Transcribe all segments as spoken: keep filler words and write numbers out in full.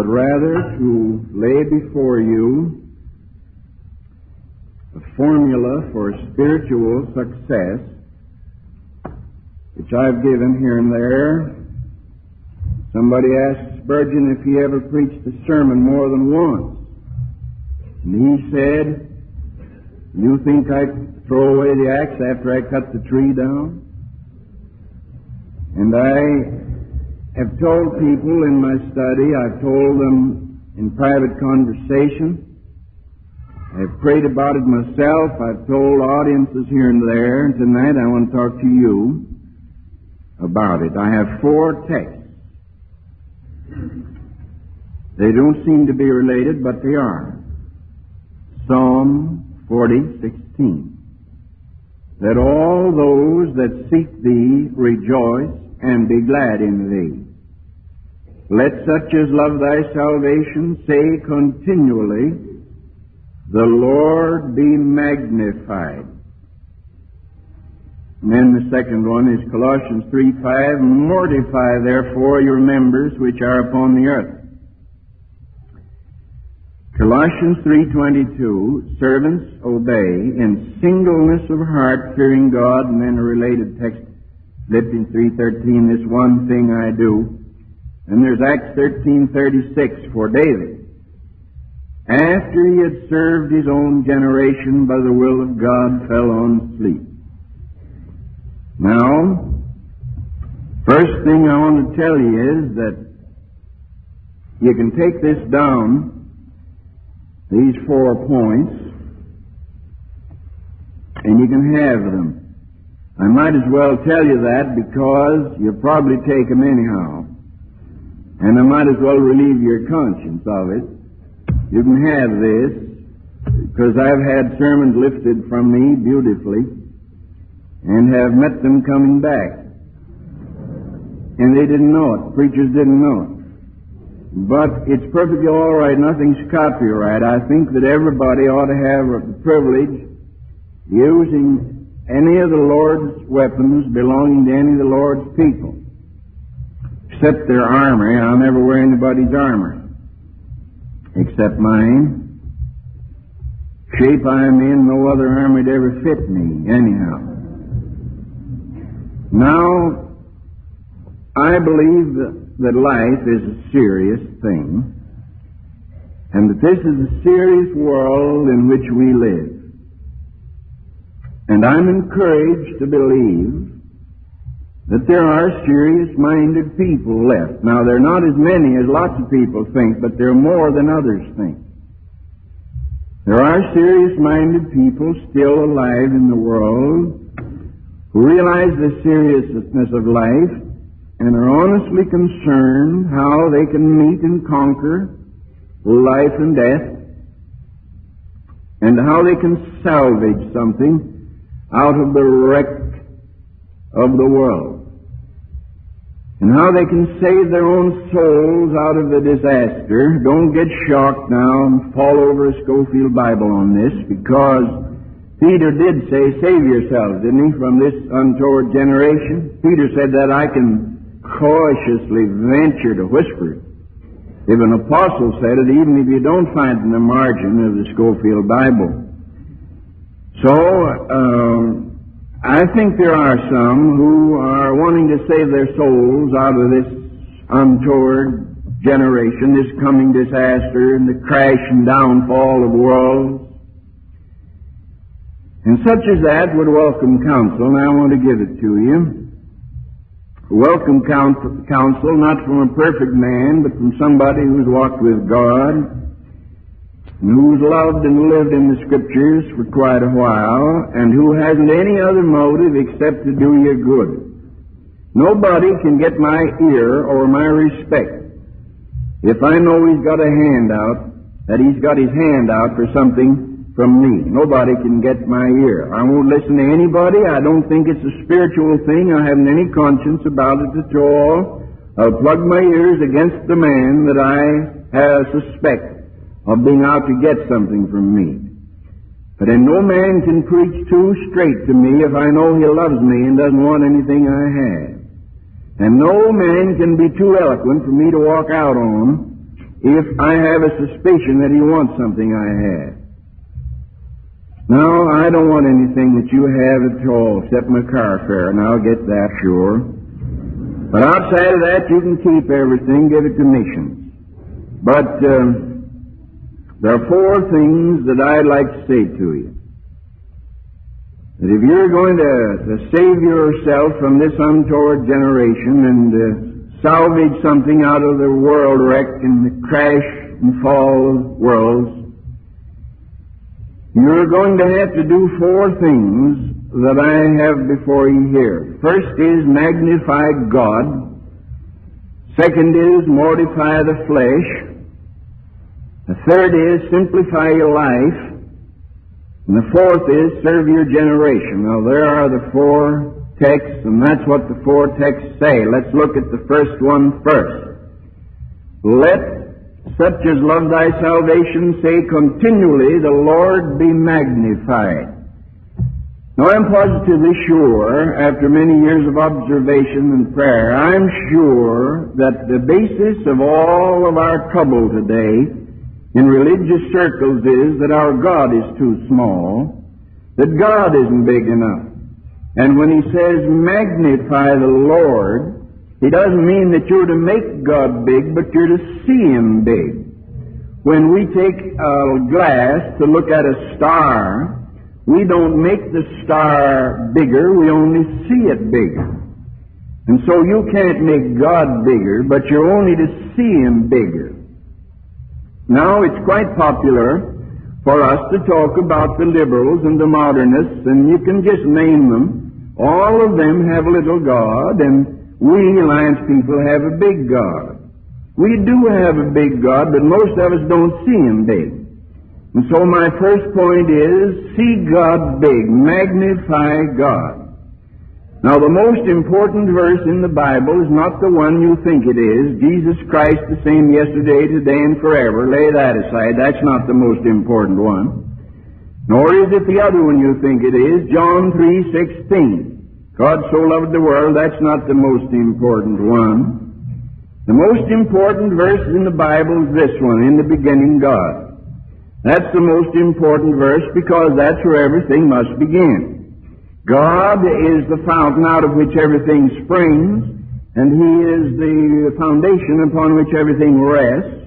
but rather to lay before you a formula for spiritual success, which I've given here and there. Somebody asked Spurgeon if he ever preached a sermon more than once. And he said, "You think I throw away the axe after I cut the tree down?" And I have told people in my study, I've told them in private conversation, I've prayed about it myself, I've told audiences here and there, and tonight I want to talk to you about it. I have four texts. They don't seem to be related, but they are. Psalm forty, sixteen. Let all those that seek thee rejoice and be glad in thee. Let such as love thy salvation say continually, the Lord be magnified. And then the second one is Colossians three, five. Mortify therefore your members which are upon the earth. Colossians three, twenty-two. Servants, obey in singleness of heart, fearing God. And then a related text, Philippians three, thirteen. This one thing I do. And there's Acts thirteen, thirty-six for David. After he had served his own generation by the will of God, fell on sleep. Now, first thing I want to tell you is that you can take this down, these four points, and you can have them. I might as well tell you that because you'll probably take them anyhow. And I might as well relieve your conscience of it. You can have this, because I've had sermons lifted from me beautifully, and have met them coming back. And they didn't know it. Preachers didn't know it. But it's perfectly all right. Nothing's copyright. I think that everybody ought to have the privilege using any of the Lord's weapons belonging to any of the Lord's people. Except their armor. I'll never wear anybody's armor. Except mine. Shape I'm in, no other armor would ever fit me, anyhow. Now, I believe that, that life is a serious thing, and that this is a serious world in which we live. And I'm encouraged to believe that there are serious-minded people left. Now, there are not as many as lots of people think, but there are more than others think. There are serious-minded people still alive in the world who realize the seriousness of life and are honestly concerned how they can meet and conquer life and death, and how they can salvage something out of the wreck of the world, and how they can save their own souls out of the disaster. Don't get shocked now and fall over a Schofield Bible on this, because Peter did say, save yourselves, didn't he, from this untoward generation? Peter said that I can cautiously venture to whisper it. If an apostle said it, even if you don't find it in the margin of the Schofield Bible. So, um, I think there are some who are wanting to save their souls out of this untoward generation, this coming disaster, and the crash and downfall of worlds. And such as that would welcome counsel, and I want to give it to you. Welcome counsel, not from a perfect man, but from somebody who's walked with God, and who's loved and lived in the Scriptures for quite a while, and who hasn't any other motive except to do you good. Nobody can get my ear or my respect if I know he's got a handout, that he's got his hand out for something from me. Nobody can get my ear. I won't listen to anybody. I don't think it's a spiritual thing. I haven't any conscience about it at all. I'll plug my ears against the man that I have suspect of being out to get something from me. But then no man can preach too straight to me if I know he loves me and doesn't want anything I have. And no man can be too eloquent for me to walk out on if I have a suspicion that he wants something I have. No, I don't want anything that you have at all except my car fare, and I'll get that, sure. But outside of that, you can keep everything, give it to missions. But um, there are four things that I'd like to say to you. That if you're going to, to save yourself from this untoward generation and uh, salvage something out of the world wreck and the crash and fall of worlds, you're going to have to do four things that I have before you here. First is magnify God. Second is mortify the flesh. The third is simplify your life. And the fourth is serve your generation. Now there are the four texts, and that's what the four texts say. Let's look at the first one first. Let such as love thy salvation say continually, the Lord be magnified. Now I'm positively sure, after many years of observation and prayer, I'm sure that the basis of all of our trouble today in religious circles is that our God is too small, that God isn't big enough. And when he says magnify the Lord, he doesn't mean that you're to make God big, but you're to see him big. When we take a glass to look at a star, we don't make the star bigger, we only see it bigger. And so you can't make God bigger, but you're only to see him bigger. Now it's quite popular for us to talk about the liberals and the modernists, and you can just name them. All of them have a little God, and we Alliance people have a big God. We do have a big God, but most of us don't see him big. And so my first point is, see God big, magnify God. Now the most important verse in the Bible is not the one you think it is. Jesus Christ the same yesterday, today, and forever. Lay that aside. That's not the most important one. Nor is it the other one you think it is, John three sixteen. God so loved the world, that's not the most important one. The most important verse in the Bible is this one, in the beginning God. That's the most important verse because that's where everything must begin. God is the fountain out of which everything springs, and he is the foundation upon which everything rests.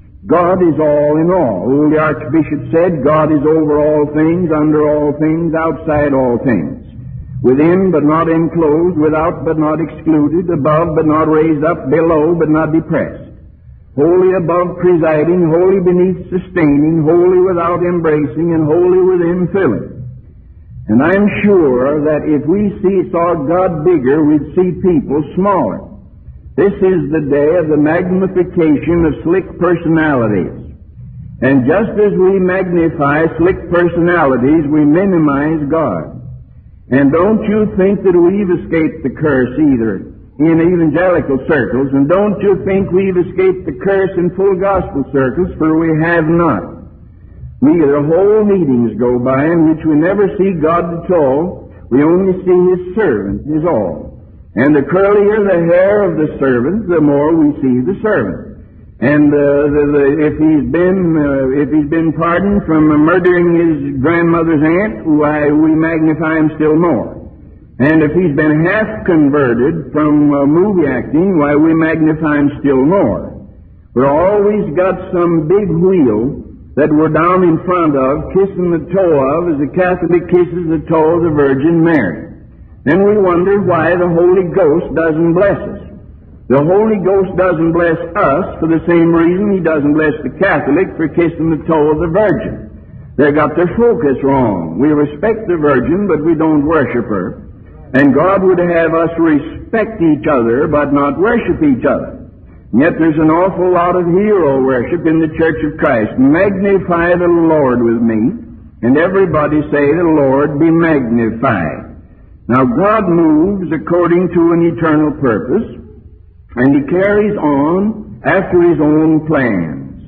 God is all in all. The Archbishop said, God is over all things, under all things, outside all things. Within but not enclosed, without but not excluded, above but not raised up, below but not depressed. Wholly above presiding, wholly beneath sustaining, wholly without embracing, and wholly within filling. And I'm sure that if we see, saw God bigger, we'd see people smaller. This is the day of the magnification of slick personalities. And just as we magnify slick personalities, we minimize God. And don't you think that we've escaped the curse either in evangelical circles, and don't you think we've escaped the curse in full gospel circles, for we have not. We, the whole meetings go by in which we never see God at all, we only see his servant is all. And the curlier the hair of the servant, the more we see the servant. And uh, the, the, if he's been uh, if he's been pardoned from uh, murdering his grandmother's aunt, why we magnify him still more. And if he's been half converted from uh, movie acting, why we magnify him still more. We're always got some big wheel that we're down in front of, kissing the toe of, as a Catholic kisses the toe of the Virgin Mary. Then we wonder why the Holy Ghost doesn't bless us. The Holy Ghost doesn't bless us for the same reason he doesn't bless the Catholic for kissing the toe of the Virgin. They got their focus wrong. We respect the Virgin, but we don't worship her. And God would have us respect each other, but not worship each other. And yet there's an awful lot of hero worship in the Church of Christ. Magnify the Lord with me, and everybody say, the Lord be magnified. Now God moves according to an eternal purpose, and he carries on after his own plans.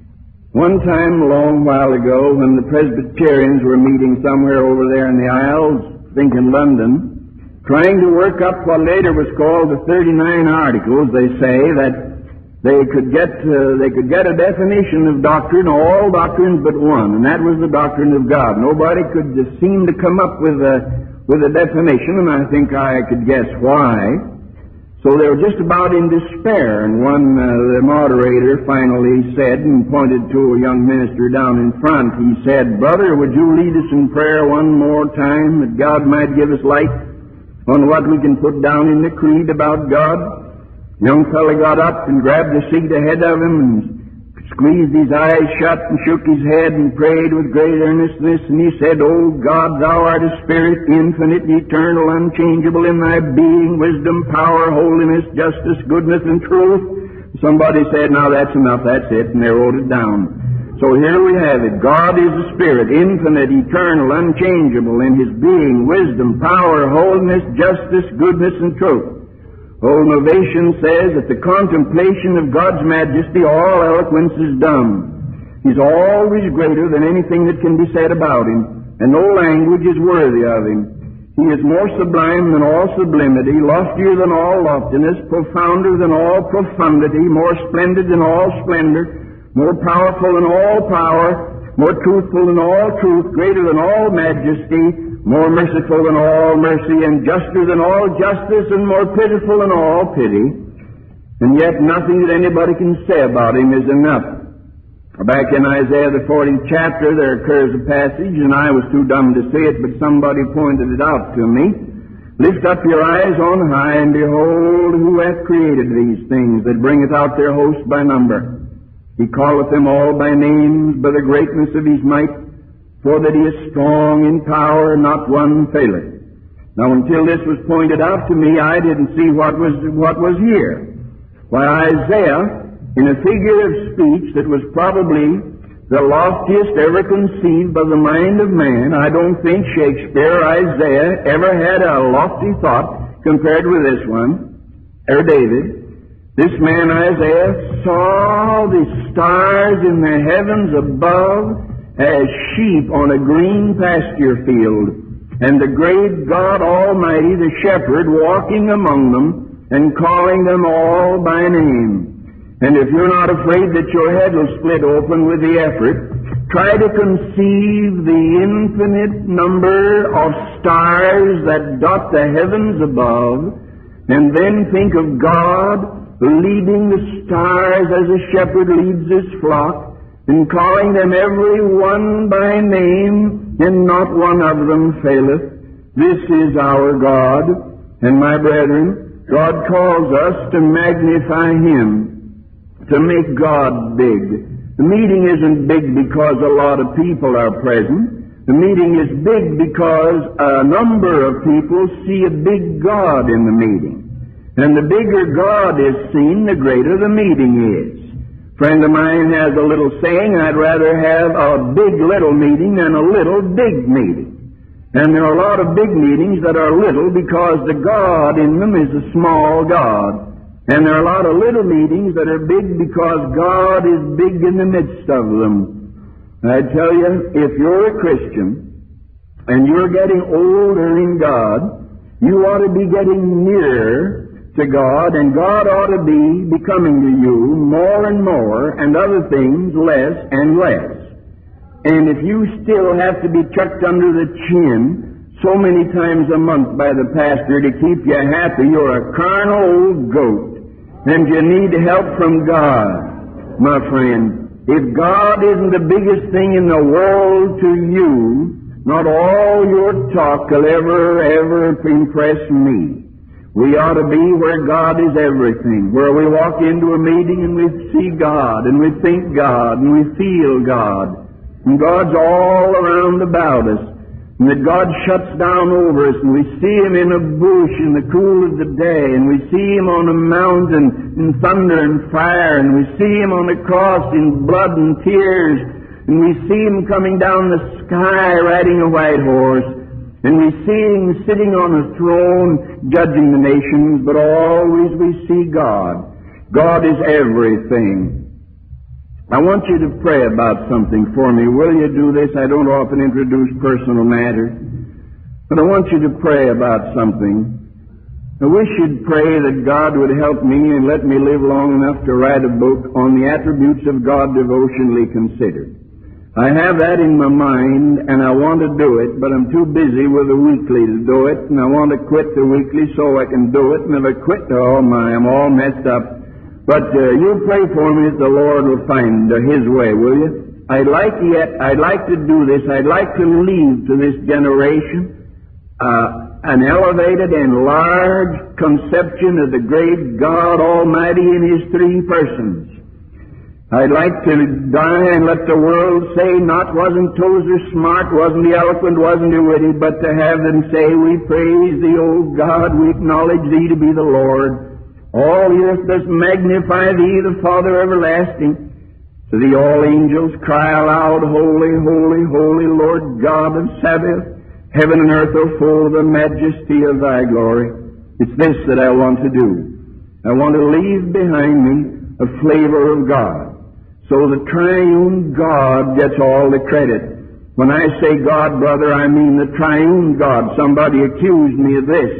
One time, a long while ago, when the Presbyterians were meeting somewhere over there in the Isles, I think in London, trying to work up what later was called the thirty-nine Articles, they say that they could get uh, they could get a definition of doctrine, all doctrines but one, and that was the doctrine of God. Nobody could just seem to come up with a with a definition, and I think I could guess why. So they were just about in despair, and one uh, the moderator finally said and pointed to a young minister down in front. He said, "Brother, would you lead us in prayer one more time that God might give us light on what we can put down in the creed about God?" The young fellow got up and grabbed the seat ahead of him and squeezed his eyes shut and shook his head and prayed with great earnestness. And he said, "O God, thou art a spirit, infinite, eternal, unchangeable in thy being, wisdom, power, holiness, justice, goodness, and truth." Somebody said, "Now that's enough, that's it," and they wrote it down. So here we have it. God is a spirit, infinite, eternal, unchangeable in his being, wisdom, power, holiness, justice, goodness, and truth. Old Novation says that the contemplation of God's majesty, all eloquence is dumb. He's always greater than anything that can be said about him, and no language is worthy of him. He is more sublime than all sublimity, loftier than all loftiness, profounder than all profundity, more splendid than all splendor, more powerful than all power, more truthful than all truth, greater than all majesty, more merciful than all mercy, and juster than all justice, and more pitiful than all pity. And yet nothing that anybody can say about him is enough. Back in Isaiah the fortieth chapter, there occurs a passage, and I was too dumb to see it, but somebody pointed it out to me. "Lift up your eyes on high, and behold, who hath created these things, that bringeth out their host by number. He calleth them all by names, by the greatness of his might, for that he is strong in power, not one faileth." Now, until this was pointed out to me, I didn't see what was what was here. Why, Isaiah, in a figure of speech that was probably the loftiest ever conceived by the mind of man, I don't think Shakespeare or Isaiah ever had a lofty thought compared with this one, or David. This man, Isaiah, saw the stars in the heavens above as sheep on a green pasture field, and the great God Almighty, the shepherd, walking among them and calling them all by name. And if you're not afraid that your head will split open with the effort, try to conceive the infinite number of stars that dot the heavens above, and then think of God leading the stars as a shepherd leads his flock, and calling them every one by name, and not one of them faileth. This is our God. And my brethren, God calls us to magnify him, to make God big. The meeting isn't big because a lot of people are present. The meeting is big because a number of people see a big God in the meeting. And the bigger God is seen, the greater the meeting is. A friend of mine has a little saying, "I'd rather have a big little meeting than a little big meeting." And there are a lot of big meetings that are little because the God in them is a small God. And there are a lot of little meetings that are big because God is big in the midst of them. I tell you, if you're a Christian and you're getting older in God, you ought to be getting nearer to God, and God ought to be becoming to you more and more, and other things less and less. And if you still have to be chucked under the chin so many times a month by the pastor to keep you happy, you're a carnal old goat, and you need help from God, my friend. If God isn't the biggest thing in the world to you, not all your talk will ever, ever impress me. We ought to be where God is everything, where we walk into a meeting and we see God, and we think God, and we feel God, and God's all around about us, and that God shuts down over us, and we see him in a bush in the cool of the day, and we see him on a mountain in thunder and fire, and we see him on the cross in blood and tears, and we see him coming down the sky riding a white horse, and we see him sitting on a throne judging the nations, but always we see God. God is everything. I want you to pray about something for me. Will you do this? I don't often introduce personal matters, but I want you to pray about something. I wish you'd pray that God would help me and let me live long enough to write a book on the attributes of God devotionally considered. I have that in my mind, and I want to do it, but I'm too busy with the weekly to do it, and I want to quit the weekly so I can do it, and if I quit, oh my, I'm all messed up. But uh, you pray for me that the Lord will find uh, His way, will you? I'd like yet, I'd like to do this, I'd like to leave to this generation uh, an elevated and large conception of the great God Almighty in His three persons. I'd like to die and let the world say, not wasn't Tozer smart, wasn't he eloquent, wasn't he witty, but to have them say, we praise thee, O God, we acknowledge thee to be the Lord. All the earth does magnify thee, the Father everlasting. To thee all angels cry aloud, holy, holy, holy, Lord God of Sabaoth. Heaven and earth are full of the majesty of thy glory. It's this that I want to do. I want to leave behind me a flavor of God, so the triune God gets all the credit. When I say God, brother, I mean the triune God. Somebody accused me of this.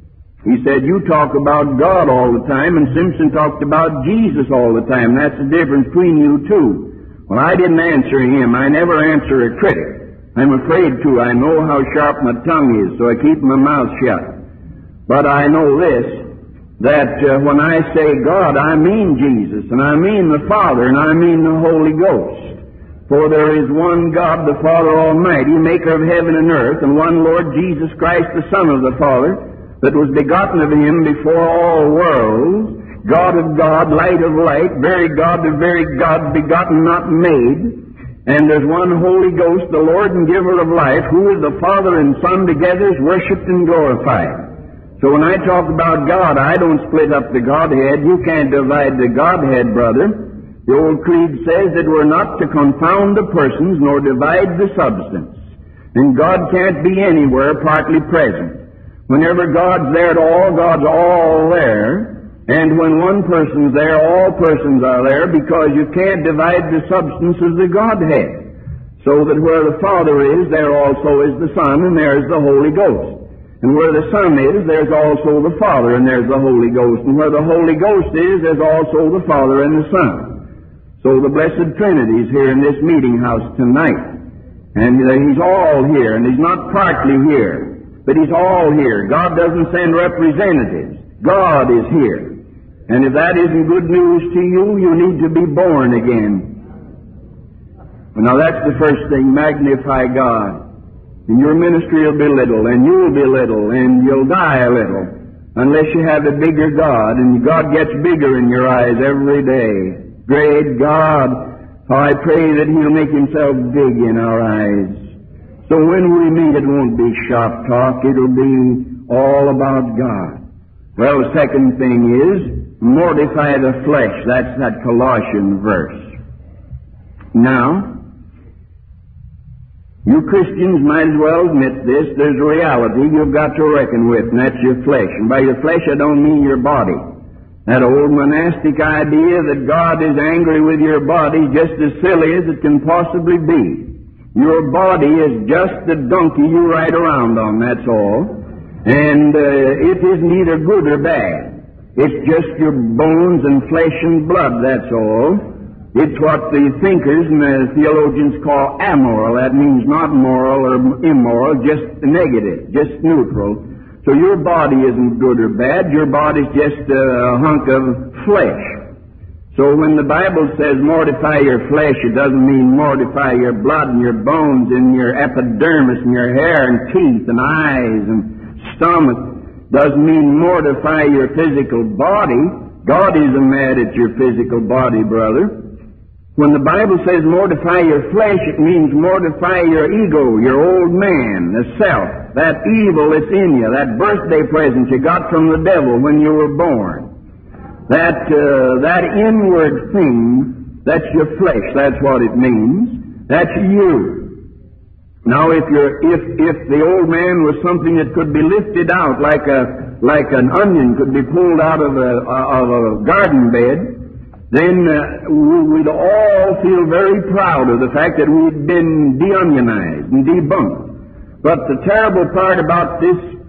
He said, you talk about God all the time, and Simpson talked about Jesus all the time. That's the difference between you two. Well, I didn't answer him. I never answer a critic. I'm afraid to. I know how sharp my tongue is, so I keep my mouth shut. But I know this, that uh, when I say God, I mean Jesus, and I mean the Father, and I mean the Holy Ghost. For there is one God, the Father Almighty, maker of heaven and earth, and one Lord Jesus Christ, the Son of the Father, that was begotten of Him before all worlds, God of God, light of light, very God of very God, begotten, not made. And there's one Holy Ghost, the Lord and giver of life, who is the Father and Son together, is worshipped and glorified. So when I talk about God, I don't split up the Godhead. You can't divide the Godhead, brother. The old creed says that we're not to confound the persons nor divide the substance. And God can't be anywhere partly present. Whenever God's there at all, God's all there. And when one person's there, all persons are there, because you can't divide the substance of the Godhead. So that where the Father is, there also is the Son, and there's the Holy Ghost. And where the Son is, there's also the Father, and there's the Holy Ghost. And where the Holy Ghost is, there's also the Father and the Son. So the Blessed Trinity is here in this meeting house tonight. And He's all here, and He's not partly here, but He's all here. God doesn't send representatives. God is here. And if that isn't good news to you, you need to be born again. Now that's the first thing, magnify God. And your ministry will be little, and you'll be little, and you'll die a little, unless you have a bigger God, and God gets bigger in your eyes every day. Great God, how I pray that He'll make Himself big in our eyes. So when we meet, it won't be shop talk, it'll be all about God. Well, the second thing is, mortify the flesh. That's that Colossian verse. Now, you Christians might as well admit this. There's a reality you've got to reckon with, and that's your flesh. And by your flesh, I don't mean your body. That old monastic idea that God is angry with your body is just as silly as it can possibly be. Your body is just the donkey you ride around on, that's all. And uh, it isn't either good or bad. It's just your bones and flesh and blood, that's all. It's what the thinkers and the theologians call amoral. That means not moral or immoral, just negative, just neutral. So your body isn't good or bad. Your body's just a hunk of flesh. So when the Bible says mortify your flesh, it doesn't mean mortify your blood and your bones and your epidermis and your hair and teeth and eyes and stomach. Doesn't mean mortify your physical body. God isn't mad at your physical body, brother. When the Bible says mortify your flesh, it means mortify your ego, your old man, the self, that evil that's in you, that birthday present you got from the devil when you were born. That, uh, that inward thing, that's your flesh, that's what it means. That's you. Now, if you're, if, if the old man was something that could be lifted out like a, like an onion could be pulled out of a, of a garden bed, then uh, we'd all feel very proud of the fact that we'd been de-onionized and debunked. But the terrible part about this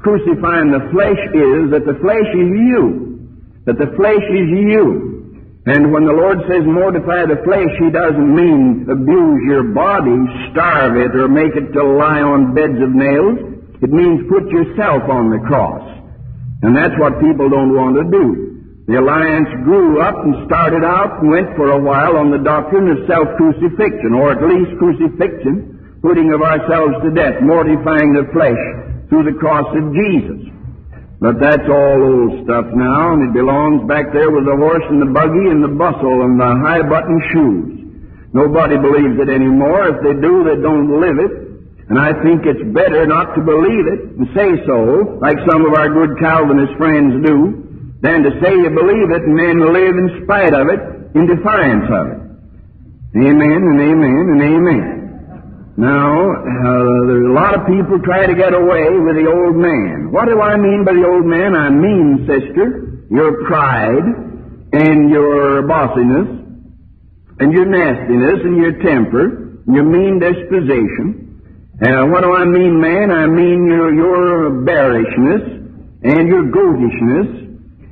crucifying the flesh is that the flesh is you. That the flesh is you. And when the Lord says mortify the flesh, He doesn't mean abuse your body, starve it, or make it to lie on beds of nails. It means put yourself on the cross. And that's what people don't want to do. The Alliance grew up and started out and went for a while on the doctrine of self-crucifixion, or at least crucifixion, putting of ourselves to death, mortifying the flesh through the cross of Jesus. But that's all old stuff now, and it belongs back there with the horse and the buggy and the bustle and the high-button shoes. Nobody believes it anymore. If they do, they don't live it. And I think it's better not to believe it and say so, like some of our good Calvinist friends do, than to say you believe it and then live in spite of it, in defiance of it. Amen and amen and amen. Now, uh, there's a lot of people try to get away with the old man. What do I mean by the old man? I mean, sister, your pride and your bossiness and your nastiness and your temper and your mean disposition. Uh, what do I mean, man? I mean your, your bearishness and your goatishness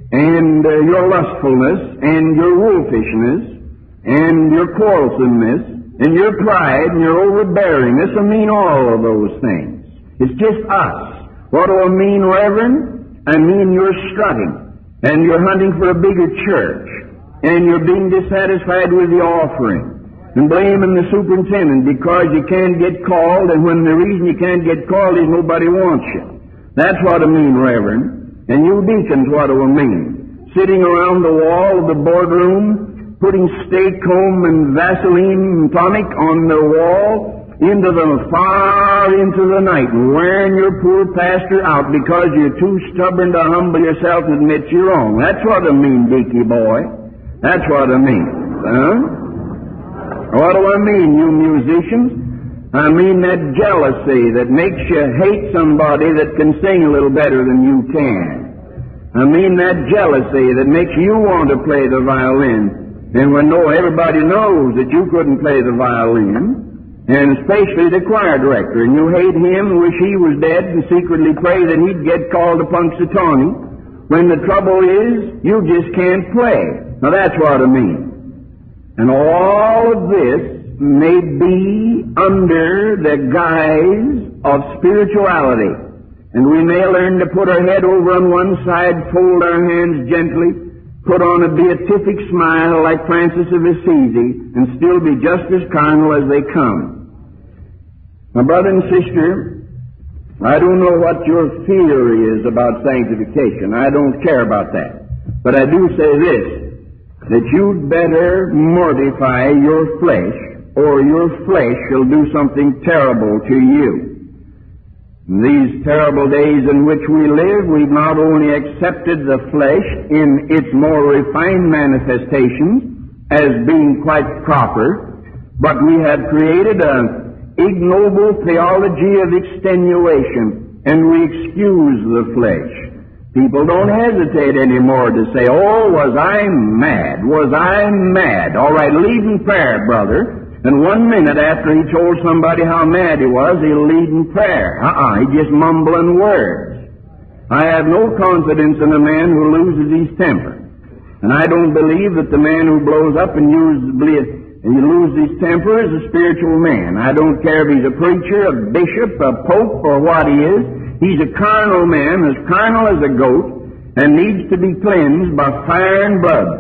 and uh, your lustfulness and your wolfishness and your quarrelsomeness and your pride and your overbearingness. I mean all of those things. It's just us. What do I mean, Reverend? I mean you're strutting and you're hunting for a bigger church and you're being dissatisfied with the offering and blaming the superintendent because you can't get called, and when the reason you can't get called is nobody wants you. That's what I mean, Reverend. And you deacons, what do I mean? Sitting around the wall of the boardroom, putting stay comb and Vaseline and tonic on the wall into the far into the night, and wearing your poor pastor out because you're too stubborn to humble yourself and admit you're wrong. That's what I mean, Deaky boy. That's what I mean. Huh? What do I mean, you musicians? I mean that jealousy that makes you hate somebody that can sing a little better than you can. I mean that jealousy that makes you want to play the violin, and when no, everybody knows that you couldn't play the violin, and especially the choir director, and you hate him and wish he was dead and secretly pray that he'd get called to Punxsutawney, when the trouble is you just can't play. Now that's what I mean. And all of this may be under the guise of spirituality. And we may learn to put our head over on one side, fold our hands gently, put on a beatific smile like Francis of Assisi, and still be just as carnal as they come. Now, brother and sister, I don't know what your theory is about sanctification. I don't care about that. But I do say this, that you'd better mortify your flesh, or your flesh shall do something terrible to you. In these terrible days in which we live, we've not only accepted the flesh in its more refined manifestations as being quite proper, but we have created an ignoble theology of extenuation, and we excuse the flesh. People don't hesitate anymore to say, oh, was I mad? Was I mad? All right, lead in prayer, brother. And one minute after he told somebody how mad he was, he'll lead in prayer. Uh-uh, he's just mumbling words. I have no confidence in a man who loses his temper. And I don't believe that the man who blows up and uses and he loses his temper is a spiritual man. I don't care if he's a preacher, a bishop, a pope, or what he is. He's a carnal man, as carnal as a goat, and needs to be cleansed by fire and blood.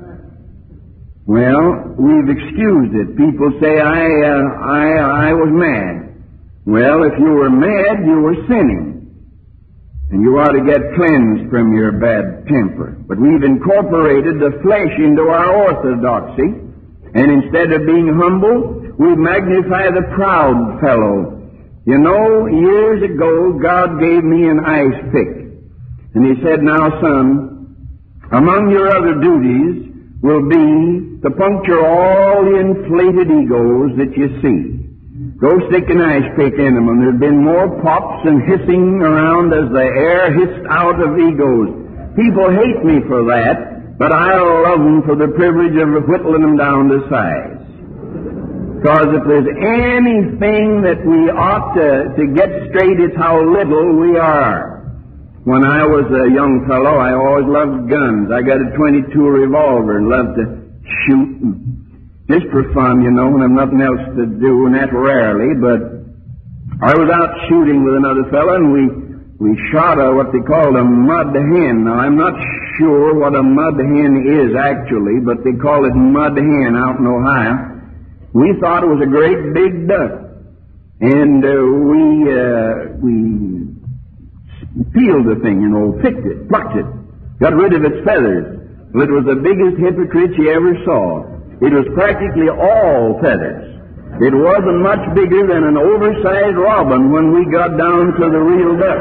Well, we've excused it. People say, I, uh, I, I was mad. Well, if you were mad, you were sinning. And you ought to get cleansed from your bad temper. But we've incorporated the flesh into our orthodoxy, and instead of being humble, we magnify the proud fellow. You know, years ago, God gave me an ice pick. And He said, now, son, among your other duties will be to puncture all the inflated egos that you see. Go stick an ice pick in them, and there's been more pops and hissing around as the air hissed out of egos. People hate me for that, but I love them for the privilege of whittling them down to size. Because if there's anything that we ought to, to get straight, it's how little we are. When I was a young fellow, I always loved guns. I got a twenty-two revolver and loved to shoot. Just for fun, you know, when I've nothing else to do, and that rarely, but I was out shooting with another fellow, and we, we shot a, what they called a mud hen. Now, I'm not sure what a mud hen is actually, but they call it mud hen out in Ohio. We thought it was a great big duck, and uh, we, uh, we peeled the thing, you know, picked it, plucked it, got rid of its feathers. Well, it was the biggest hypocrite you ever saw. It was practically all feathers. It wasn't much bigger than an oversized robin when we got down to the real duck.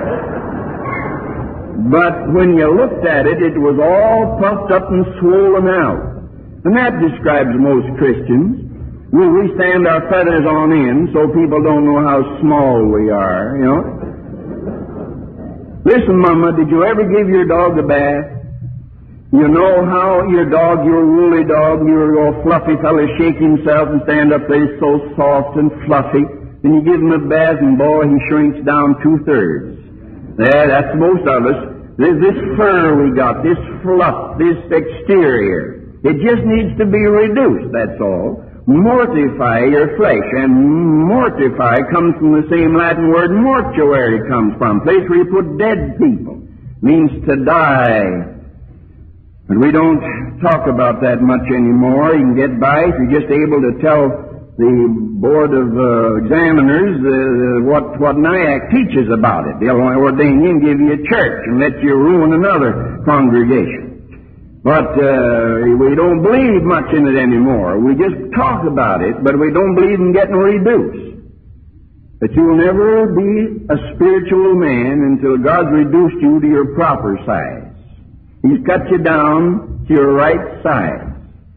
But when you looked at it, it was all puffed up and swollen out. And that describes most Christians. We, we stand our feathers on end so people don't know how small we are, you know. Listen, Mama, did you ever give your dog a bath? You know how your dog, your woolly dog, your, your fluffy fellow shake himself and stand up there so soft and fluffy. Then you give him a bath and boy, he shrinks down two-thirds. There, that's most of us. There's this fur we got, this fluff, this exterior. It just needs to be reduced, that's all. Mortify your flesh. And mortify comes from the same Latin word mortuary comes from. Place where you put dead people. Means to die. But we don't talk about that much anymore. You can get by if you're just able to tell the Board of uh, Examiners uh, what, what N I A C teaches about it. They'll ordain you and give you a church and let you ruin another congregation. But uh, we don't believe much in it anymore. We just talk about it, but we don't believe in getting reduced. That you'll never be a spiritual man until God's reduced you to your proper size. He's cut you down to your right size.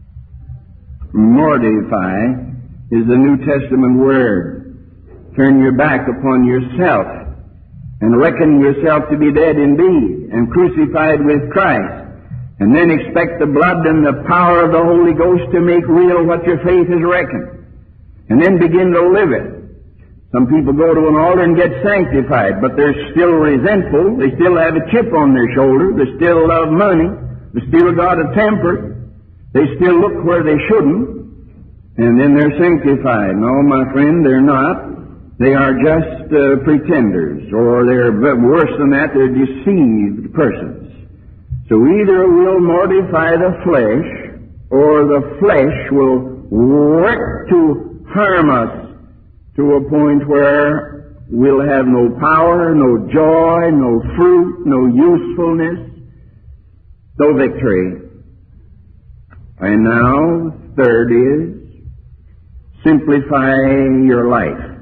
Mortify is the New Testament word. Turn your back upon yourself and reckon yourself to be dead indeed and crucified with Christ. And then expect the blood and the power of the Holy Ghost to make real what your faith has reckoned. And then begin to live it. Some people go to an altar and get sanctified, but they're still resentful. They still have a chip on their shoulder. They still love money. They still got a temper. They still look where they shouldn't. And then they're sanctified. No, my friend, they're not. They are just uh, pretenders, or they're worse than that, they're deceived persons. So either we'll mortify the flesh, or the flesh will work to harm us to a point where we'll have no power, no joy, no fruit, no usefulness, no victory. And now, third is, simplify your life.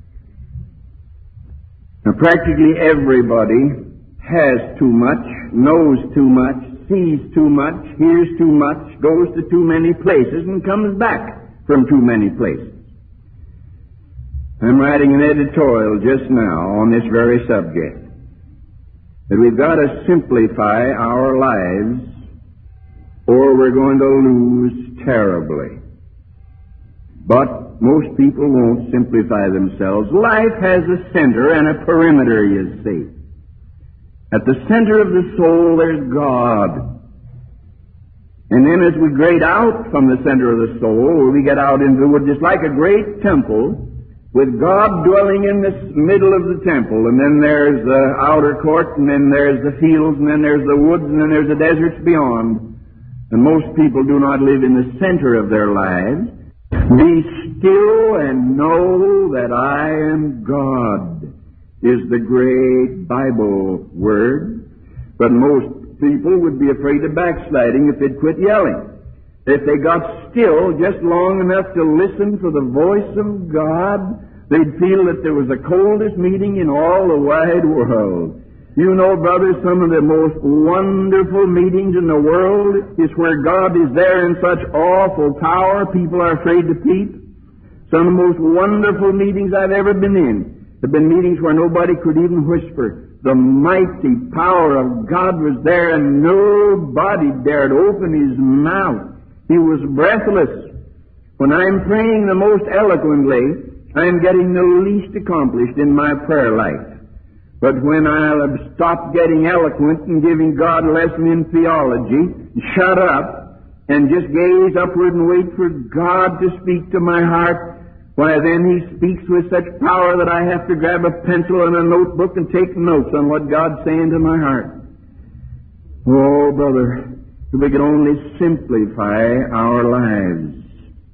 Now, practically everybody has too much, knows too much, sees too much, hears too much, goes to too many places, and comes back from too many places. I'm writing an editorial just now on this very subject, that we've got to simplify our lives or we're going to lose terribly. But most people won't simplify themselves. Life has a center and a perimeter, you see. At the center of the soul, there's God. And then as we grade out from the center of the soul, we get out into the wood, just like a great temple, with God dwelling in the middle of the temple, and then there's the outer court, and then there's the fields, and then there's the woods, and then there's the deserts beyond. And most people do not live in the center of their lives. Be still and know that I am God is the great Bible word. But most people would be afraid of backsliding if they'd quit yelling. If they got still just long enough to listen for the voice of God, they'd feel that there was the coldest meeting in all the wide world. You know, brothers, some of the most wonderful meetings in the world is where God is there in such awful power, people are afraid to peep. Some of the most wonderful meetings I've ever been in have been meetings where nobody could even whisper. The mighty power of God was there, and nobody dared open his mouth. He was breathless. When I'm praying the most eloquently, I'm getting the least accomplished in my prayer life. But when I'll have stopped getting eloquent and giving God a lesson in theology, and shut up and just gaze upward and wait for God to speak to my heart, why then He speaks with such power that I have to grab a pencil and a notebook and take notes on what God's saying to my heart. Oh, brother, if we could only simplify our lives.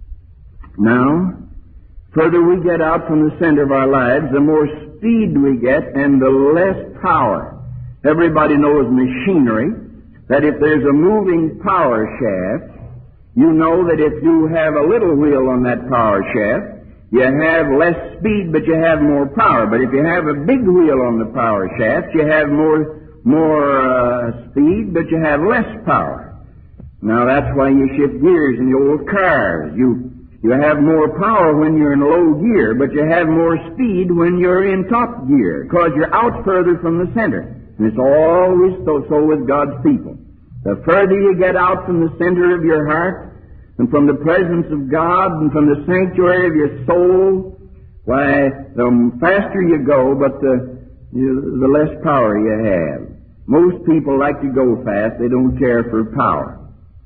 Now, further we get out from the center of our lives, the more speed we get and the less power. Everybody knows machinery, that if there's a moving power shaft, you know that if you have a little wheel on that power shaft, you have less speed, but you have more power. But if you have a big wheel on the power shaft, you have more more uh, speed, but you have less power. Now that's why you shift gears in the old cars. You You have more power when you're in low gear, but you have more speed when you're in top gear, because you're out further from the center. And it's always so, so with God's people. The further you get out from the center of your heart, and from the presence of God, and from the sanctuary of your soul, why, the faster you go, but the, you, the less power you have. Most people like to go fast. They don't care for power.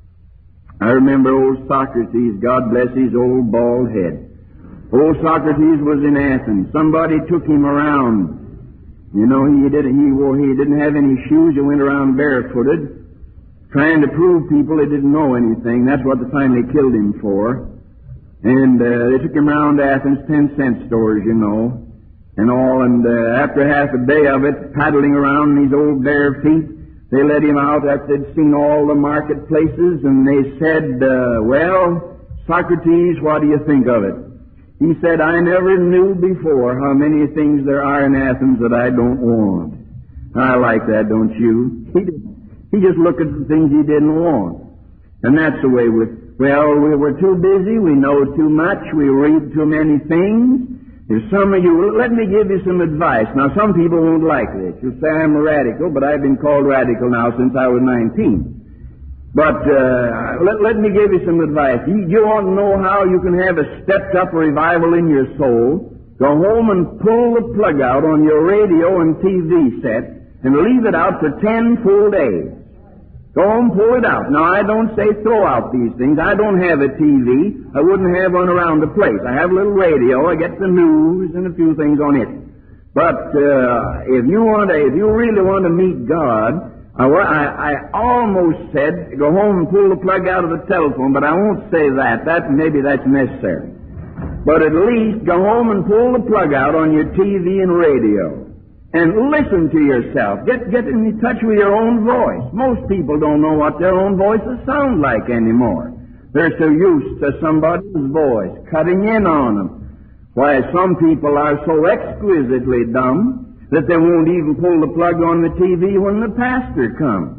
I remember old Socrates, God bless his old bald head. Old Socrates was in Athens. Somebody took him around. You know, he didn't, he, wore, he didn't have any shoes. He went around barefooted, trying to prove people he didn't know anything. That's what they finally killed him for. And uh, they took him around Athens, ten-cent stores, you know, and all. And uh, after half a day of it, paddling around in these old bare feet, they let him out after they'd seen all the marketplaces, and they said, uh, well, Socrates, what do you think of it? He said, I never knew before how many things there are in Athens that I don't want. I like that, don't you? He, did, he just looked at the things he didn't want. And that's the way with, well, we were too busy, we know too much, we read too many things. If some of you, let me give you some advice. Now, some people won't like this. You'll say I'm a radical, but I've been called radical now since I was nineteen. But uh, let, let me give you some advice. You, you want to know how you can have a stepped-up revival in your soul? Go home and pull the plug out on your radio and T V set and leave it out for ten full days. Go home, pull it out. Now, I don't say throw out these things. I don't have a T V. I wouldn't have one around the place. I have a little radio. I get the news and a few things on it. But uh, if you want to, if you really want to meet God, I, I, I almost said go home and pull the plug out of the telephone, but I won't say that. That maybe that's necessary. But at least go home and pull the plug out on your T V and radio. And listen to yourself. Get get in touch with your own voice. Most people don't know what their own voices sound like anymore. They're so used to somebody's voice cutting in on them. Why, some people are so exquisitely dumb that they won't even pull the plug on the T V when the pastor comes.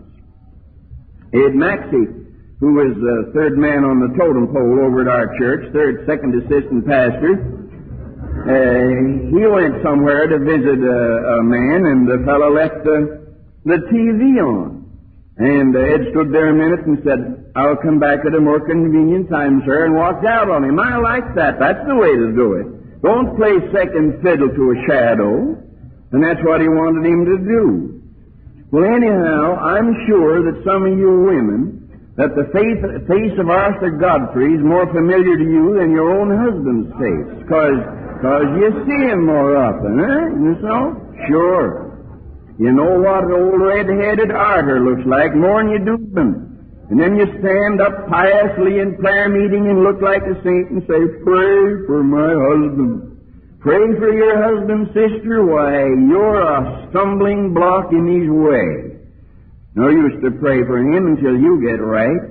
Ed Maxey, who was the third man on the totem pole over at our church, third, second assistant pastor, Uh, he went somewhere to visit a, a man, and the fellow left the, the T V on. And uh, Ed stood there a minute and said, I'll come back at a more convenient time, sir, and walked out on him. I like that. That's the way to do it. Don't play second fiddle to a shadow. And that's what he wanted him to do. Well, anyhow, I'm sure that some of you women, that the face, face of Arthur Godfrey is more familiar to you than your own husband's face, because Because you see him more often, eh? You know? Sure. You know what old red-headed Arthur looks like more than you do them. And then you stand up piously in prayer meeting and look like a saint and say, pray for my husband. Pray for your husband, sister. Why, you're a stumbling block in his way. No use to pray for him until you get right.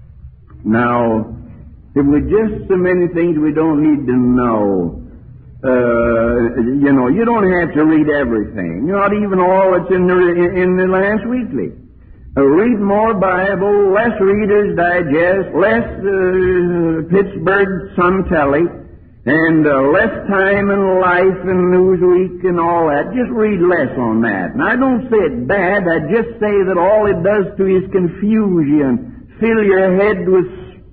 Now, if we just so many things we don't need to know, Uh, you know, you don't have to read everything, not even all that's in the, in the last weekly. Uh, read more Bible, less Reader's Digest, less uh, Pittsburgh Sun-Telly, and uh, less Time and Life and Newsweek and all that. Just read less on that. And I don't say it bad. I just say that all it does to you is confuse you and fill your head with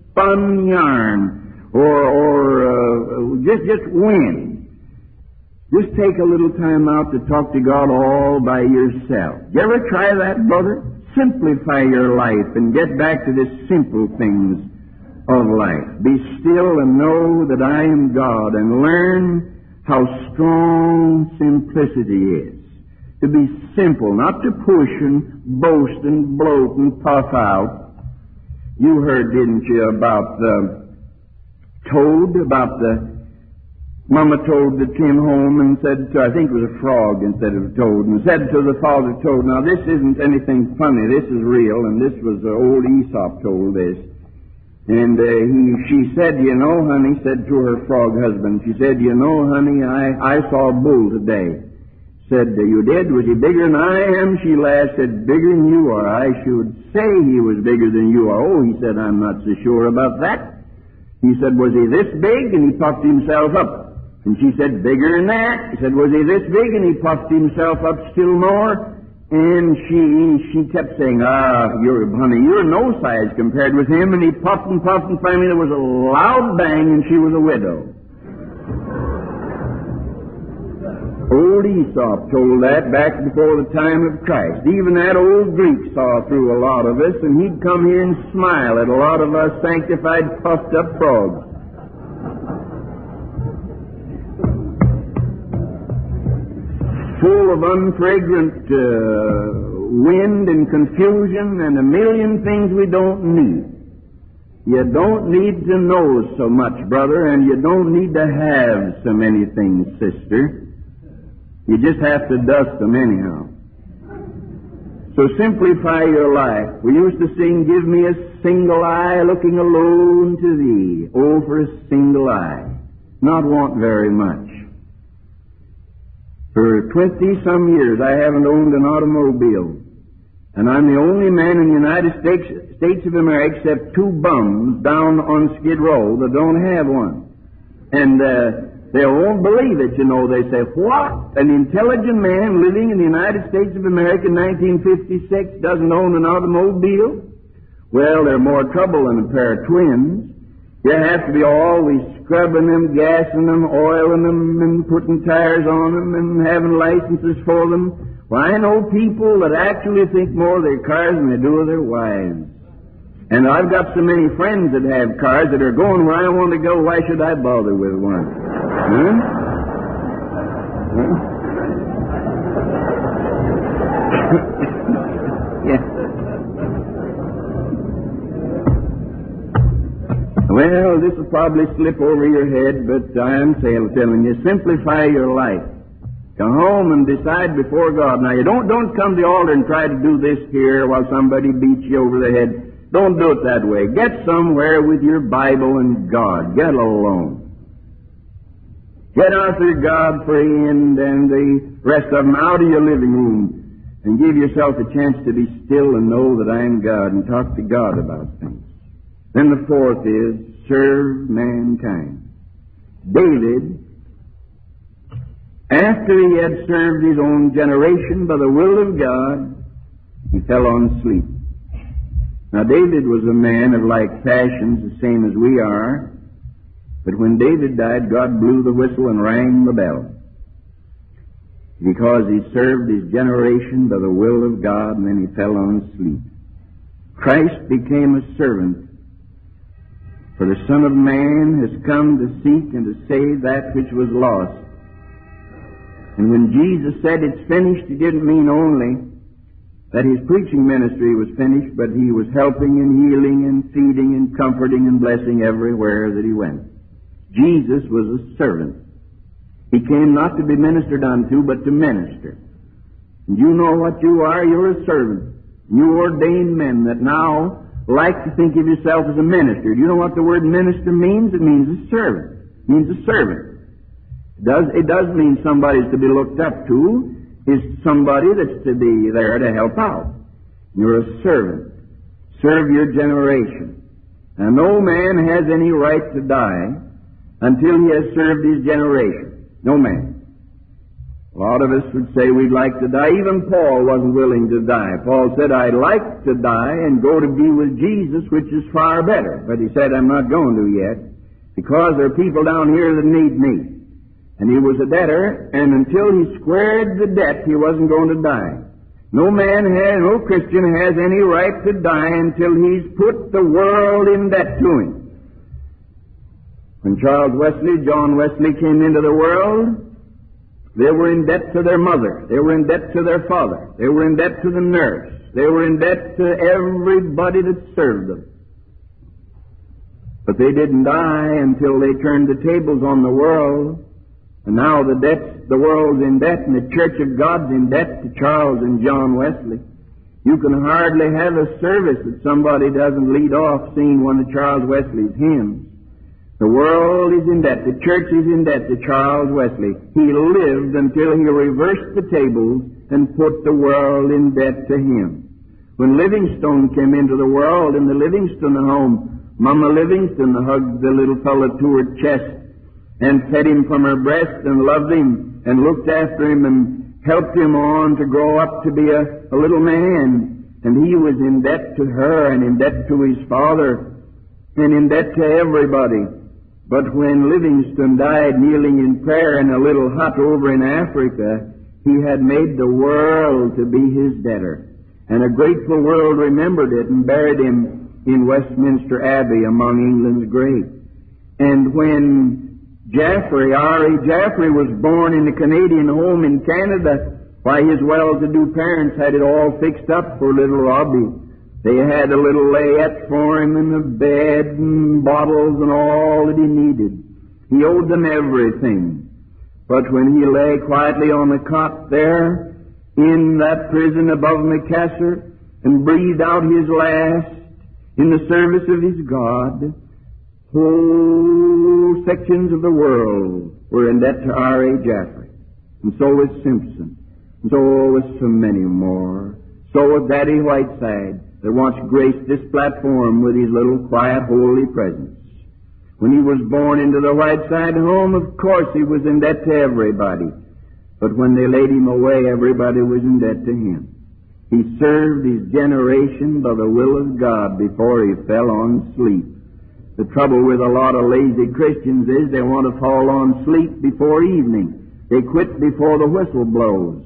spun yarn or, or uh, just, just wind. Just take a little time out to talk to God all by yourself. You ever try that, brother? Simplify your life and get back to the simple things of life. Be still and know that I am God, and learn how strong simplicity is. To be simple, not to push and boast and bloat and puff out. You heard, didn't you, about the toad, about the Mama toad that came home and said to, I think it was a frog instead of a toad, and said to the father toad, now this isn't anything funny, this is real, and this was uh, old Aesop told this. And uh, he, she said, you know, honey, said to her frog husband, she said, you know, honey, I, I saw a bull today. Said, you did? Was he bigger than I am? She laughed, said, bigger than you are. I should say he was bigger than you are. Oh, he said, I'm not so sure about that. He said, was he this big? And he puffed himself up. And she said, bigger than that. He said, was he this big? And he puffed himself up still more. And she she kept saying, ah, you're, honey, you're no size compared with him. And he puffed and puffed, and finally there was a loud bang, and she was a widow. Old Aesop told that back before the time of Christ. Even that old Greek saw through a lot of us, and he'd come here and smile at a lot of us sanctified, puffed-up frogs. Full of unfragrant uh, wind and confusion and a million things we don't need. You don't need to know so much, brother, and you don't need to have so many things, sister. You just have to dust them anyhow. So simplify your life. We used to sing, give me a single eye looking alone to thee. Oh, for a single eye. Not want very much. For twenty-some years I haven't owned an automobile. And I'm the only man in the United States, States of America, except two bums down on Skid Row that don't have one. And uh, they won't believe it, you know. They say, what? An intelligent man living in the United States of America in nineteen fifty-six doesn't own an automobile? Well, they're more trouble than a pair of twins. You have to be always scrubbing them, gassing them, oiling them, and putting tires on them, and having licenses for them. Well, I know people that actually think more of their cars than they do of their wives. And I've got so many friends that have cars that are going where I want to go. Why should I bother with one? Hmm? Huh? Yeah. Well, this will probably slip over your head, but I'm telling you, simplify your life. Come home and decide before God. Now, you don't don't come to the altar and try to do this here while somebody beats you over the head. Don't do it that way. Get somewhere with your Bible and God. Get alone. Get Arthur Godfrey and, and the rest of them out of your living room and give yourself a chance to be still and know that I am God and talk to God about things. Then the fourth is, serve mankind. David, after he had served his own generation by the will of God, he fell on sleep. Now, David was a man of like passions, the same as we are, but when David died, God blew the whistle and rang the bell, because he served his generation by the will of God, and then he fell on sleep. Christ became a servant. For the Son of Man has come to seek and to save that which was lost. And when Jesus said it's finished, he didn't mean only that his preaching ministry was finished, but he was helping and healing and feeding and comforting and blessing everywhere that he went. Jesus was a servant. He came not to be ministered unto, but to minister. And you know what you are? You're a servant. You ordained men that now like to think of yourself as a minister. Do you know what the word minister means? It means a servant. It means a servant. It does, it does mean somebody's to be looked up to. Is somebody that's to be there to help out. You're a servant. Serve your generation. Now, no man has any right to die until he has served his generation. No man. A lot of us would say we'd like to die. Even Paul wasn't willing to die. Paul said, I'd like to die and go to be with Jesus, which is far better. But he said, I'm not going to yet, because there are people down here that need me. And he was a debtor, and until he squared the debt, he wasn't going to die. No man has, no Christian has any right to die until he's put the world in debt to him. When Charles Wesley, John Wesley came into the world, they were in debt to their mother. They were in debt to their father. They were in debt to the nurse. They were in debt to everybody that served them. But they didn't die until they turned the tables on the world. And now the debt's, the world's in debt, and the Church of God's in debt to Charles and John Wesley. You can hardly have a service that somebody doesn't lead off singing one of Charles Wesley's hymns. The world is in debt. The church is in debt to Charles Wesley. He lived until he reversed the tables and put the world in debt to him. When Livingstone came into the world in the Livingston home, Mama Livingston hugged the little fellow to her chest and fed him from her breast and loved him and looked after him and helped him on to grow up to be a, a little man. And he was in debt to her and in debt to his father and in debt to everybody. But when Livingstone died kneeling in prayer in a little hut over in Africa, he had made the world to be his debtor. And a grateful world remembered it and buried him in Westminster Abbey among England's great. And when Jaffrey, R E Jaffrey, was born in a Canadian home in Canada, why, his well-to-do parents had it all fixed up for little Robbie. They had a little layette for him and a bed and bottles and all that he needed. He owed them everything. But when he lay quietly on the cot there in that prison above Macassar and breathed out his last in the service of his God, whole sections of the world were in debt to R A Jaffrey. And so was Simpson. And so was so many more. So was Daddy Whiteside, that once graced this platform with his little quiet, holy presence. When he was born into the Whiteside home, of course he was in debt to everybody. But when they laid him away, everybody was in debt to him. He served his generation by the will of God before he fell on sleep. The trouble with a lot of lazy Christians is they want to fall on sleep before evening. They quit before the whistle blows.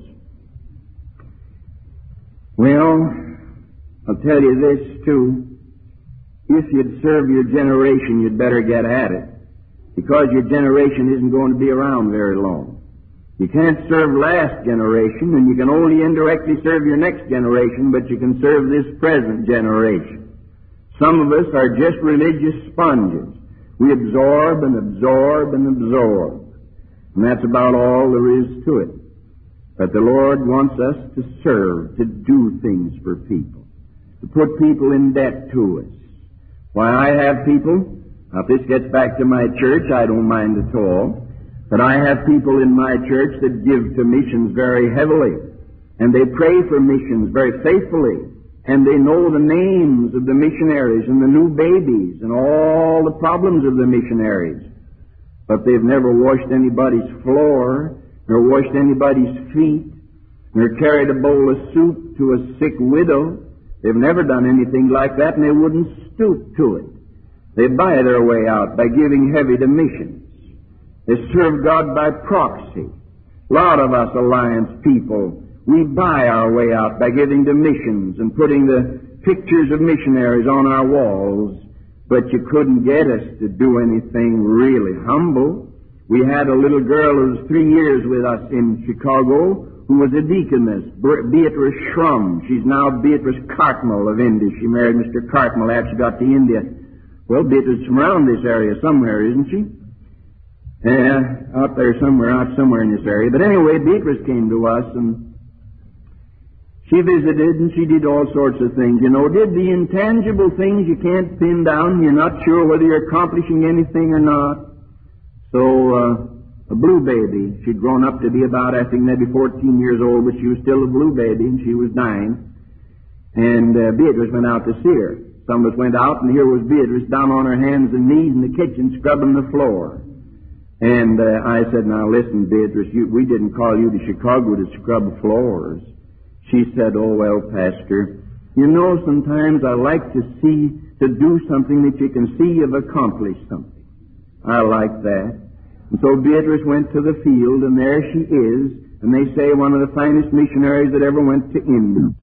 Well, I'll tell you this, too. If you'd serve your generation, you'd better get at it, because your generation isn't going to be around very long. You can't serve last generation, and you can only indirectly serve your next generation, but you can serve this present generation. Some of us are just religious sponges. We absorb and absorb and absorb. And that's about all there is to it. But the Lord wants us to serve, to do things for people, to put people in debt to us. Why, I have people, now if this gets back to my church, I don't mind at all, but I have people in my church that give to missions very heavily, and they pray for missions very faithfully, and they know the names of the missionaries and the new babies and all the problems of the missionaries. But they've never washed anybody's floor, nor washed anybody's feet, nor carried a bowl of soup to a sick widow. They've never done anything like that, and they wouldn't stoop to it. They buy their way out by giving heavy to missions. They serve God by proxy. A lot of us Alliance people, we buy our way out by giving to missions and putting the pictures of missionaries on our walls, but you couldn't get us to do anything really humble. We had a little girl who was three years with us in Chicago who was a deaconess, Beatrice Shrum. She's now Beatrice Cartmel of India. She married Mister Cartmel after she got to India. Well, Beatrice is from around this area somewhere, isn't she? Uh, out there somewhere, out somewhere in this area. But anyway, Beatrice came to us, and she visited, and she did all sorts of things. You know, did the intangible things you can't pin down. You're not sure whether you're accomplishing anything or not. So, uh, a blue baby. She'd grown up to be about, I think, maybe fourteen years old, but she was still a blue baby, and she was dying. And uh, Beatrice went out to see her. Some of us went out, and here was Beatrice down on her hands and knees in the kitchen scrubbing the floor. And uh, I said, now listen, Beatrice, you, we didn't call you to Chicago to scrub floors. She said, oh, well, Pastor, you know, sometimes I like to see, to do something that you can see you've accomplished something. I like that. And so Beatrice went to the field, and there she is, and they say one of the finest missionaries that ever went to India.